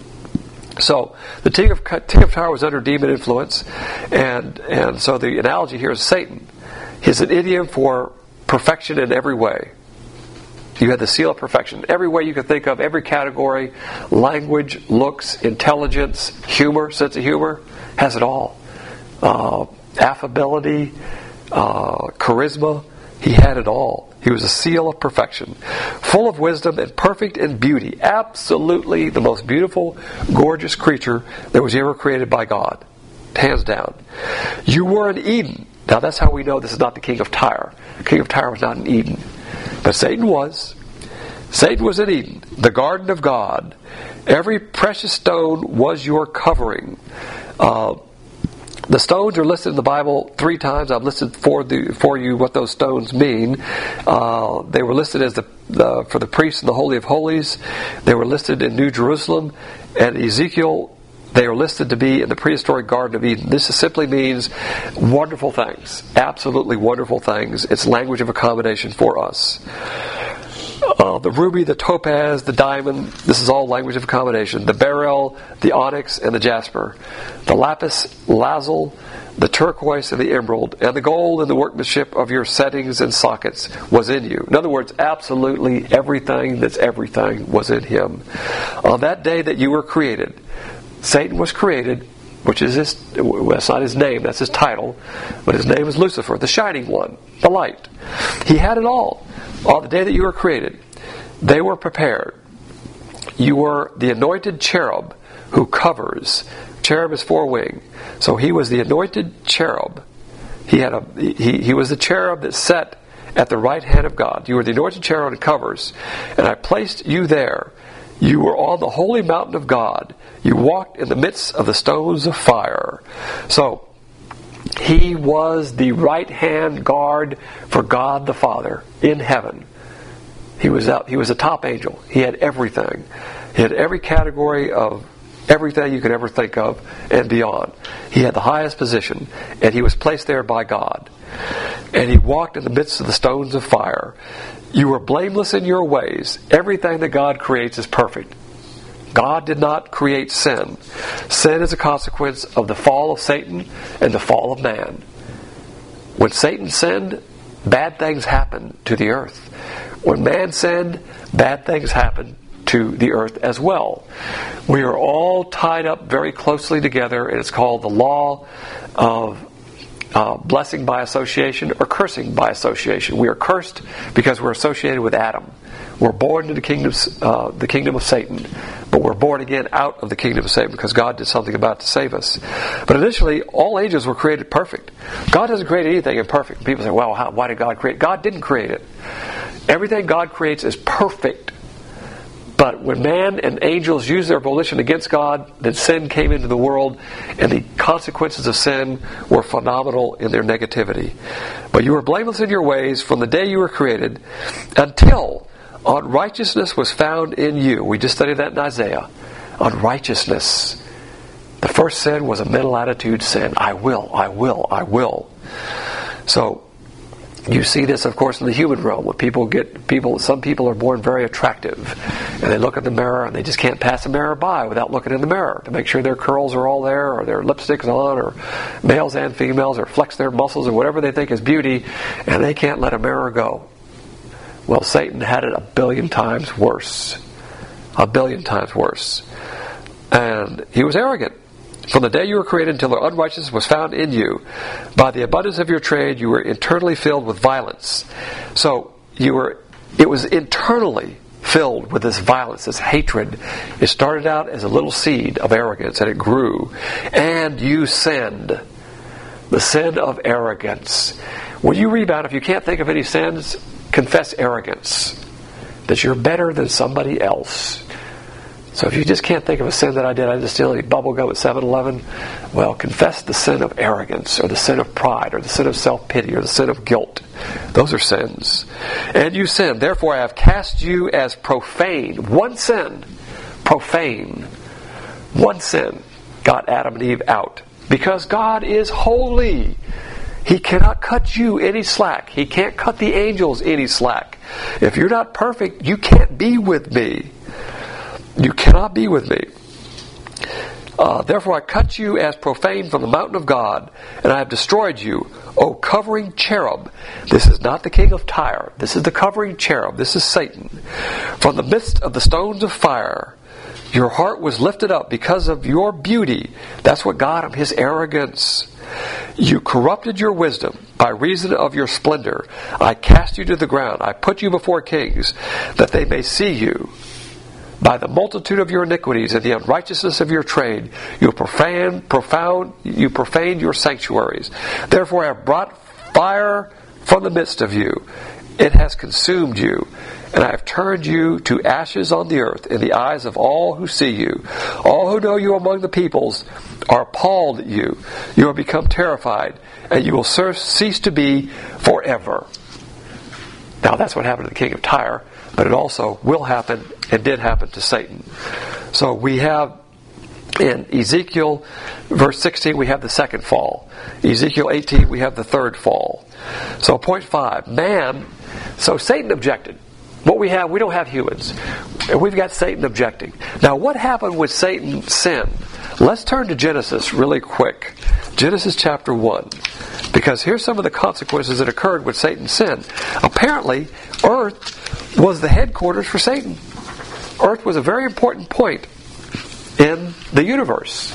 So the king of, king of Tyre was under demon influence, and and so the analogy here is Satan. He's an idiom for perfection in every way. You had the seal of perfection. Every way you could think of, every category, language, looks, intelligence, humor, sense of humor, has it all. Uh, affability, Uh, charisma, he had it all. He was a seal of perfection, full of wisdom and perfect in beauty. Absolutely the most beautiful, gorgeous creature that was ever created by God. Hands down. You were in Eden. Now that's how we know this is not the king of Tyre. The king of Tyre was not in Eden. But Satan was. Satan was in Eden, the garden of God. Every precious stone was your covering. Uh, The stones are listed in the Bible three times. I've listed for the for you what those stones mean. Uh, they were listed as the, the for the priests in the Holy of Holies. They were listed in New Jerusalem, and Ezekiel. They are listed to be in the prehistoric Garden of Eden. This simply means wonderful things, absolutely wonderful things. It's language of accommodation for us. Uh, the ruby, the topaz, the diamond, this is all language of accommodation. The beryl, the onyx, and the jasper. The lapis lazuli, the turquoise, and the emerald. And the gold and the workmanship of your settings and sockets was in you. In other words, absolutely everything that's everything was in him. On that day that you were created, Satan was created, which is his, well, that's not his name, that's his title, but his name is Lucifer, the shining one, the light. He had it all. On the day that you were created, they were prepared. You were the anointed cherub who covers. Cherub is four-winged. So he was the anointed cherub. He had a he, he was the cherub that sat at the right hand of God. You were the anointed cherub that covers. And I placed you there. You were on the holy mountain of God. You walked in the midst of the stones of fire. So he was the right-hand guard for God the Father in heaven. He was out, he was a top angel. He had everything. He had every category of everything you could ever think of and beyond. He had the highest position, and he was placed there by God. And he walked in the midst of the stones of fire. You were blameless in your ways. Everything that God creates is perfect. God did not create sin. Sin is a consequence of the fall of Satan and the fall of man. When Satan sinned, bad things happened to the earth. When man sinned, bad things happened to the earth as well. We are all tied up very closely together, and it's called the law of uh, blessing by association or cursing by association. We are cursed because we're associated with Adam. We're born into the kingdom, uh, the kingdom of Satan, but we're born again out of the kingdom of Satan because God did something about it to save us. But initially, all angels were created perfect. God doesn't create anything imperfect. People say, well, how, why did God create it? God didn't create it. Everything God creates is perfect. But when man and angels used their volition against God, then sin came into the world, and the consequences of sin were phenomenal in their negativity. But you were blameless in your ways from the day you were created until unrighteousness was found in you. We just studied that in Isaiah. Unrighteousness. The first sin was a mental attitude sin. I will, I will, I will. So, you see this, of course, in the human realm. When people get people, some people are born very attractive, and they look in the mirror and they just can't pass a mirror by without looking in the mirror to make sure their curls are all there, or their lipstick's on, or males and females, or flex their muscles, or whatever they think is beauty, and they can't let a mirror go. Well, Satan had it a billion times worse, a billion times worse, and he was arrogant. From the day you were created until the unrighteousness was found in you, by the abundance of your trade, you were internally filled with violence. So you were, it was internally filled with this violence, this hatred. It started out as a little seed of arrogance, and it grew. And you sinned. The sin of arrogance. When you rebound, if you can't think of any sins, confess arrogance. That you're better than somebody else. So if you just can't think of a sin that I did, I just steal any bubble gum at seven eleven, well, confess the sin of arrogance, or the sin of pride, or the sin of self-pity, or the sin of guilt. Those are sins. And you sin. Therefore I have cast you as profane. One sin. Profane. One sin got Adam and Eve out. Because God is holy. He cannot cut you any slack. He can't cut the angels any slack. If you're not perfect, you can't be with me. You cannot be with me. Uh, therefore I cut you as profane from the mountain of God, and I have destroyed you, O covering cherub. This is not the king of Tyre. This is the covering cherub. This is Satan. From the midst of the stones of fire, your heart was lifted up because of your beauty. That's what got him, his arrogance. You corrupted your wisdom by reason of your splendor. I cast you to the ground. I put you before kings, that they may see you. By the multitude of your iniquities and the unrighteousness of your trade, you profane, profound, you profaned your sanctuaries. Therefore I have brought fire from the midst of you. It has consumed you, and I have turned you to ashes on the earth in the eyes of all who see you. All who know you among the peoples are appalled at you. You have become terrified, and you will cease to be forever. Now that's what happened to the king of Tyre, but it also will happen and did happen to Satan. So we have in Ezekiel verse sixteen, we have the second fall. Ezekiel eighteen, we have the third fall. So point five, man, so Satan objected. What we have, we don't have humans. And we've got Satan objecting. Now what happened with Satan sin? Let's turn to Genesis really quick. Genesis chapter one. Because here's some of the consequences that occurred with Satan's sin. Apparently, earth was the headquarters for Satan. Earth was a very important point in the universe.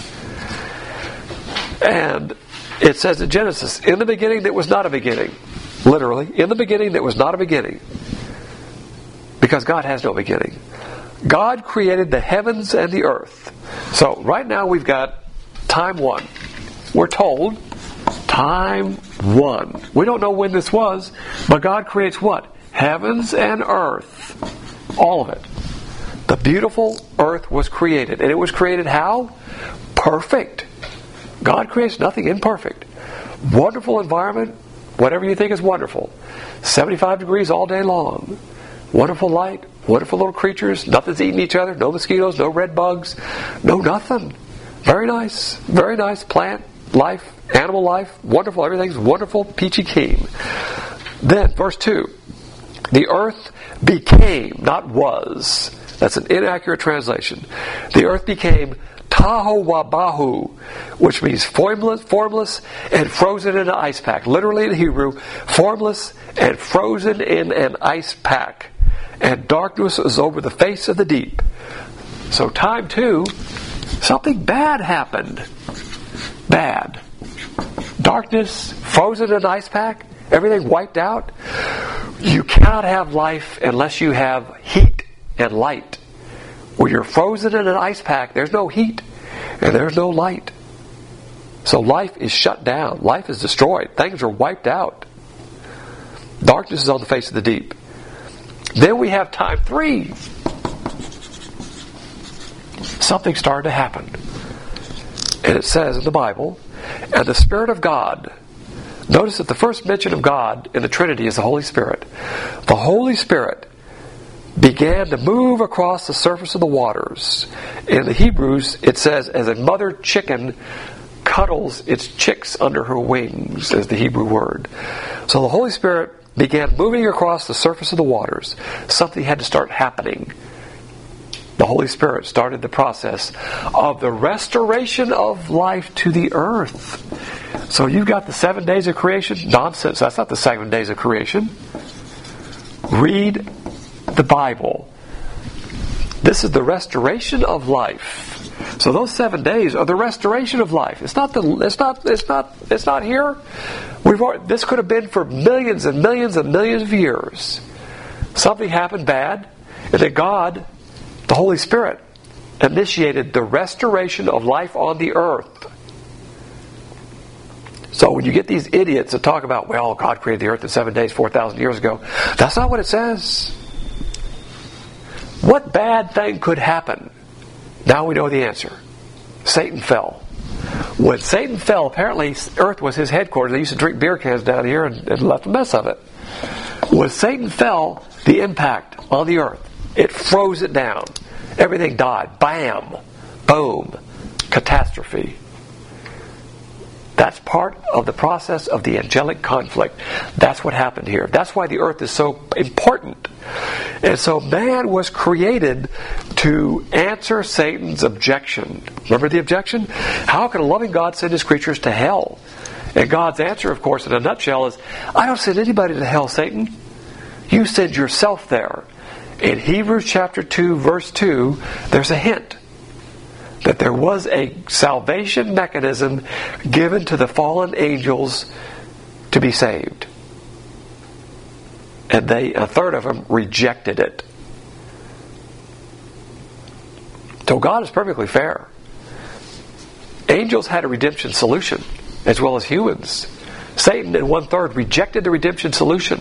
And it says in Genesis, in the beginning there was not a beginning. Literally, in the beginning there was not a beginning. Because God has no beginning. God created the heavens and the earth. So right now we've got time one. We're told time one. We don't know when this was, but God creates what? Heavens and earth. All of it. The beautiful earth was created. And it was created how? Perfect. God creates nothing imperfect. Wonderful environment. Whatever you think is wonderful. seventy-five degrees all day long. Wonderful light. Wonderful little creatures. Nothing's eating each other. No mosquitoes. No red bugs. No nothing. Very nice. Very nice plant life. Animal life. Wonderful. Everything's wonderful. Peachy keen. Then, verse two. The earth became, not was. That's an inaccurate translation. The earth became Taho Wabahu, which means formless, formless and frozen in an ice pack. Literally in Hebrew, formless and frozen in an ice pack. And darkness was over the face of the deep. So time two, something bad happened. Bad. Darkness, frozen in an ice pack, everything wiped out. You cannot have life unless you have heat and light. When you're frozen in an ice pack, there's no heat and there's no light. So life is shut down. Life is destroyed. Things are wiped out. Darkness is on the face of the deep. Then we have time three. Something started to happen. And it says in the Bible, and the Spirit of God. Notice that the first mention of God in the Trinity is the Holy Spirit. The Holy Spirit began to move across the surface of the waters. In the Hebrews, it says, as a mother chicken cuddles its chicks under her wings, is the Hebrew word. So the Holy Spirit began moving across the surface of the waters. Something had to start happening. The Holy Spirit started the process of the restoration of life to the earth. So you've got the seven days of creation. Nonsense. That's not the seven days of creation. Read the Bible. This is the restoration of life. So those seven days are the restoration of life. It's not the. It's not. It's not. It's not here. We've. Already, this could have been for millions and millions and millions of years. Something happened bad, and then God, the Holy Spirit, initiated the restoration of life on the earth. So when you get these idiots that talk about, well, God created the earth in seven days, four thousand years ago, that's not what it says. What bad thing could happen? Now we know the answer. Satan fell. When Satan fell, apparently earth was his headquarters. They used to drink beer cans down here and, and left a mess of it. When Satan fell, the impact on the earth, it froze it down. Everything died. Bam! Boom! Catastrophe. That's part of the process of the angelic conflict. That's what happened here. That's why the earth is so important. And so man was created to answer Satan's objection. Remember the objection? How can a loving God send his creatures to hell? And God's answer, of course, in a nutshell is, I don't send anybody to hell, Satan. You send yourself there. In Hebrews chapter two, verse two, there's a hint that there was a salvation mechanism given to the fallen angels to be saved. And they, a third of them, rejected it. So God is perfectly fair. Angels had a redemption solution, as well as humans. Satan, in one third, rejected the redemption solution.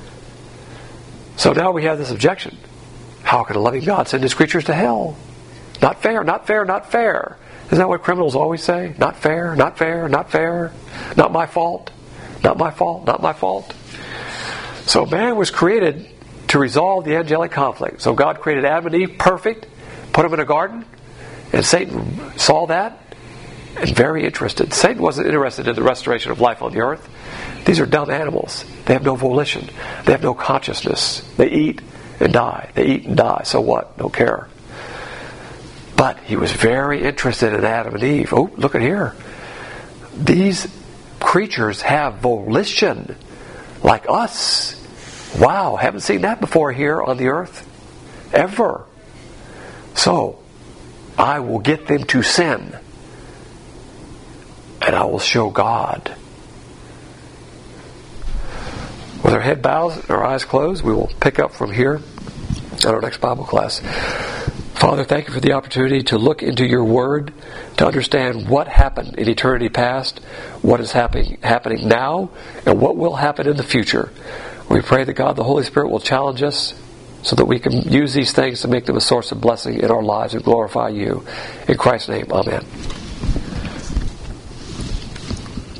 So now we have this objection. How can a loving God send his creatures to hell? Not fair, not fair, not fair. Isn't that what criminals always say? Not fair, not fair, not fair. Not my fault. Not my fault, not my fault. So man was created to resolve the angelic conflict. So God created Adam and Eve perfect, put them in a garden, and Satan saw that and very interested. Satan wasn't interested in the restoration of life on the earth. These are dumb animals. They have no volition. They have no consciousness. They eat and die. They eat and die. So what? Don't care. But he was very interested in Adam and Eve. Oh, look at here. These creatures have volition like us. Wow, haven't seen that before here on the earth. Ever. So, I will get them to sin. And I will show God. With our head bowed and our eyes closed, we will pick up from here at our next Bible class. Father, thank you for the opportunity to look into your Word, to understand what happened in eternity past, what is happening happening now, and what will happen in the future. We pray that God, the Holy Spirit, will challenge us so that we can use these things to make them a source of blessing in our lives and glorify you. In Christ's name, amen.